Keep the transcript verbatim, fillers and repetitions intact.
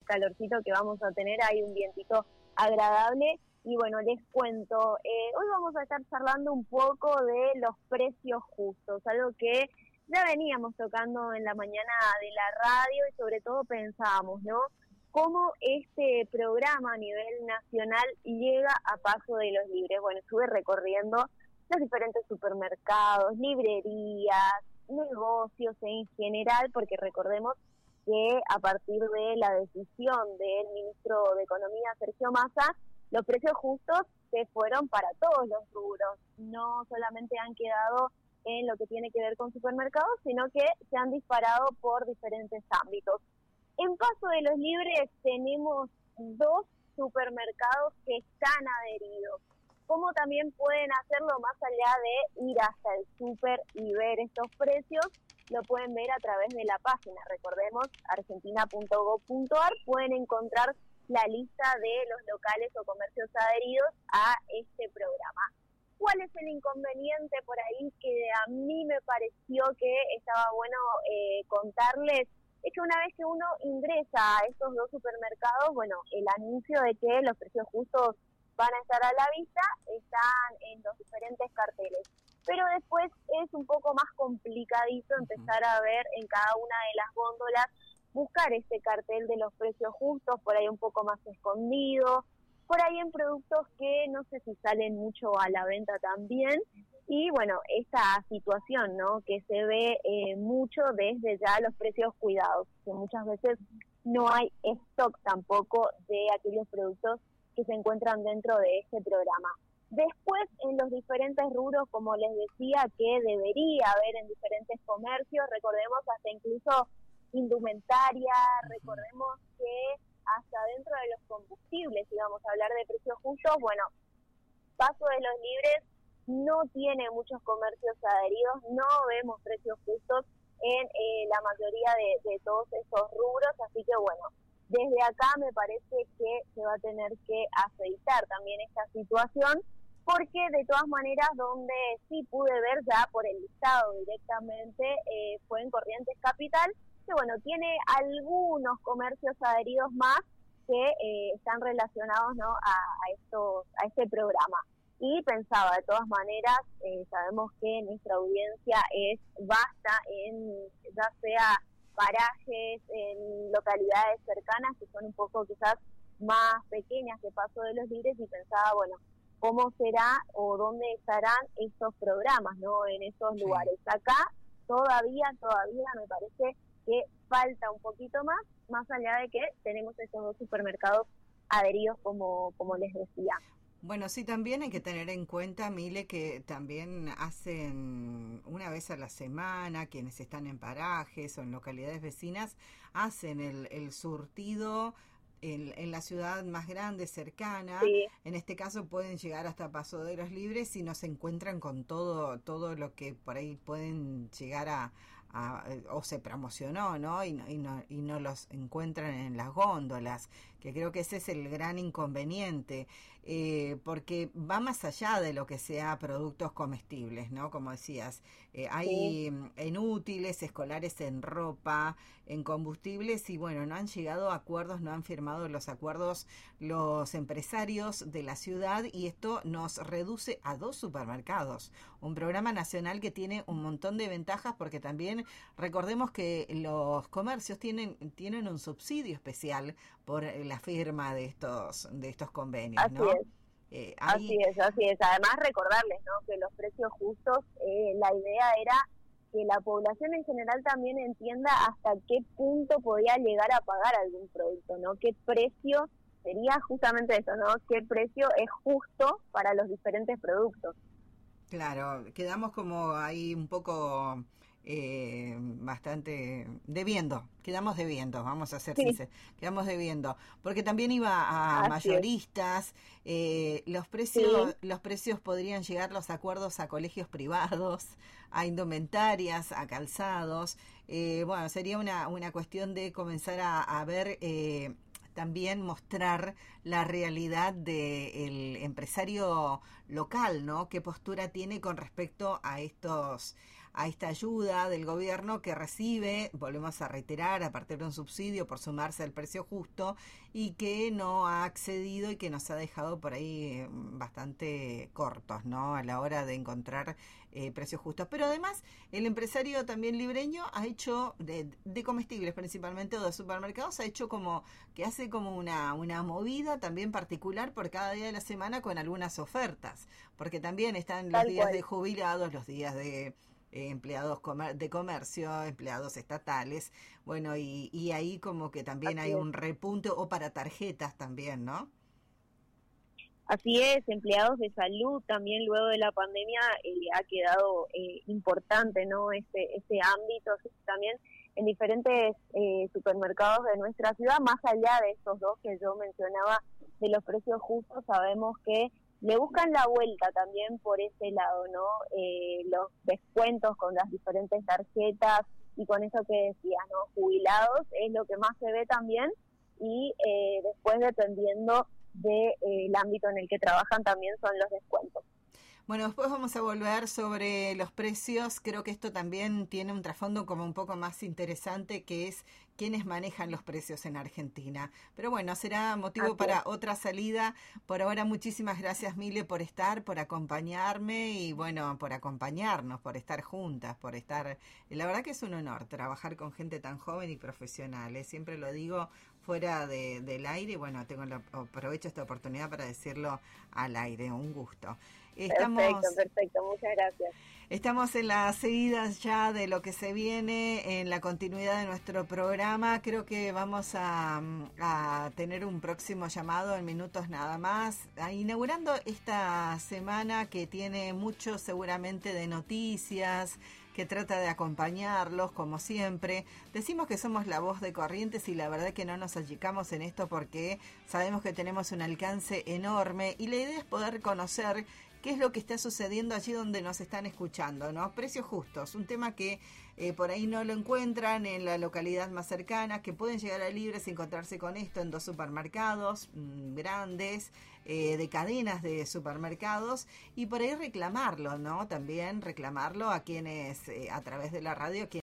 calorcito que vamos a tener, hay un vientito agradable. Y bueno, les cuento, eh, hoy vamos a estar charlando un poco de los precios justos, algo que ya veníamos tocando en la mañana de la radio y sobre todo pensábamos, ¿no? Cómo este programa a nivel nacional llega a Paso de los Libres. Bueno, estuve recorriendo los diferentes supermercados, librerías, negocios en general, porque recordemos que a partir de la decisión del ministro de Economía, Sergio Massa, los precios justos se fueron para todos los rubros, no solamente han quedado en lo que tiene que ver con supermercados, sino que se han disparado por diferentes ámbitos. En Paso de los Libres tenemos dos supermercados que están adheridos. ¿Cómo también pueden hacerlo más allá de ir hasta el súper y ver estos precios? Lo pueden ver a través de la página, recordemos, argentina punto gob punto ar, pueden encontrar la lista de los locales o comercios adheridos a este programa. ¿Cuál es el inconveniente por ahí que a mí me pareció que estaba bueno eh, contarles? Es que una vez que uno ingresa a estos dos supermercados, bueno, el anuncio de que los precios justos van a estar a la vista están en los diferentes carteles. Pero después es un poco más complicadito empezar a ver en cada una de las góndolas, buscar este cartel de los precios justos, por ahí un poco más escondido, por ahí en productos que no sé si salen mucho a la venta también. Y bueno, esta situación, ¿no? Que se ve eh, mucho desde ya los precios cuidados, que muchas veces no hay stock tampoco de aquellos productos que se encuentran dentro de este programa. Después, en los diferentes rubros, como les decía, que debería haber en diferentes comercios, recordemos hasta incluso indumentaria, recordemos que hasta dentro de los combustibles, si vamos a hablar de precios justos, bueno, Paso de los Libres no tiene muchos comercios adheridos, no vemos precios justos en eh, la mayoría de, de todos esos rubros, así que bueno, desde acá me parece que se va a tener que aceitar también esta situación, porque de todas maneras donde sí pude ver ya por el listado directamente eh, fue en Corrientes Capital, que bueno, tiene algunos comercios adheridos más que eh, están relacionados, ¿no? a, a estos a este programa. Y pensaba, de todas maneras, eh, sabemos que nuestra audiencia es vasta en ya sea parajes, en localidades cercanas que son un poco quizás más pequeñas que Paso de los Libres, y pensaba, bueno, ¿cómo será o dónde estarán estos programas, ¿no? En esos sí. lugares. Acá todavía, todavía me parece que falta un poquito más, más allá de que tenemos estos dos supermercados adheridos, como, como les decía. Bueno, sí, también hay que tener en cuenta, Mile, que también hacen una vez a la semana, quienes están en parajes o en localidades vecinas, hacen el, el surtido en, en la ciudad más grande, cercana. Sí. En este caso pueden llegar hasta Paso de los Libres y no se encuentran con todo todo lo que por ahí pueden llegar a, a o se promocionó, ¿no? Y, no, y no y no los encuentran en las góndolas, que creo que ese es el gran inconveniente, eh, porque va más allá de lo que sea productos comestibles, ¿no? Como decías, eh, hay sí. en útiles, escolares, en ropa, en combustibles, y bueno, no han llegado a acuerdos, no han firmado los acuerdos los empresarios de la ciudad, y esto nos reduce a dos supermercados, un programa nacional que tiene un montón de ventajas, porque también recordemos que los comercios tienen tienen un subsidio especial por la firma de estos de estos convenios, así ¿no? Es. Eh, ahí... Así es, así es. Además recordarles, ¿no? Que los precios justos, eh, la idea era que la población en general también entienda hasta qué punto podía llegar a pagar algún producto, ¿no? Qué precio sería justamente eso, ¿no? Qué precio es justo para los diferentes productos. Claro, quedamos como ahí un poco eh, bastante debiendo, quedamos debiendo, vamos a ser sí. sinceros, quedamos debiendo, porque también iba a Así mayoristas, eh, los precios, sí. los precios podrían llegar los acuerdos a colegios privados, a indumentarias, a calzados, eh, bueno, sería una, una cuestión de comenzar a, a ver eh, también mostrar la realidad del empresario local, ¿no? Qué postura tiene con respecto a estos a esta ayuda del gobierno que recibe, volvemos a reiterar, a partir de un subsidio por sumarse al precio justo, y que no ha accedido y que nos ha dejado por ahí bastante cortos, ¿no? A la hora de encontrar eh, precios justos. Pero además, el empresario también libreño ha hecho, de, de comestibles principalmente, o de supermercados, ha hecho como, que hace como una, una movida también particular por cada día de la semana con algunas ofertas, porque también están los Tal días cual. de jubilados, los días de eh, empleados comer- de comercio, empleados estatales, bueno, y, y ahí como que también Así hay es. un repunte, o para tarjetas también, ¿no? Así es, empleados de salud también luego de la pandemia eh, ha quedado eh, importante, ¿no? Este, este ámbito sí, también en diferentes eh, supermercados de nuestra ciudad, más allá de estos dos que yo mencionaba de los precios justos, sabemos que le buscan la vuelta también por ese lado, ¿no? Eh, los descuentos con las diferentes tarjetas y con eso que decías, ¿no? Jubilados es lo que más se ve también, y eh, después dependiendo del de, eh, ámbito en el que trabajan también son los descuentos. Bueno, después vamos a volver sobre los precios. Creo que esto también tiene un trasfondo como un poco más interesante, que es quiénes manejan los precios en Argentina. Pero bueno, será motivo Así es. para otra salida. Por ahora, muchísimas gracias, Mile, por estar, por acompañarme y bueno, por acompañarnos, por estar juntas, por estar... La verdad que es un honor trabajar con gente tan joven y profesional, ¿eh? Siempre lo digo fuera de, del aire y bueno, tengo la, aprovecho esta oportunidad para decirlo al aire. Un gusto. Estamos, Perfecto, perfecto, muchas gracias. Estamos en las seguidas ya de lo que se viene, en la continuidad de nuestro programa. Creo que vamos a, a tener un próximo llamado en minutos nada más, inaugurando esta semana que tiene mucho seguramente de noticias, que trata de acompañarlos como siempre. Decimos que somos la voz de Corrientes y la verdad que no nos achicamos en esto porque sabemos que tenemos un alcance enorme y la idea es poder conocer qué es lo que está sucediendo allí donde nos están escuchando, ¿no? Precios justos, un tema que eh, por ahí no lo encuentran en la localidad más cercana, que pueden llegar a Libres y encontrarse con esto en dos supermercados mmm, grandes, eh, de cadenas de supermercados, y por ahí reclamarlo, ¿no? También reclamarlo a quienes, eh, a través de la radio, quienes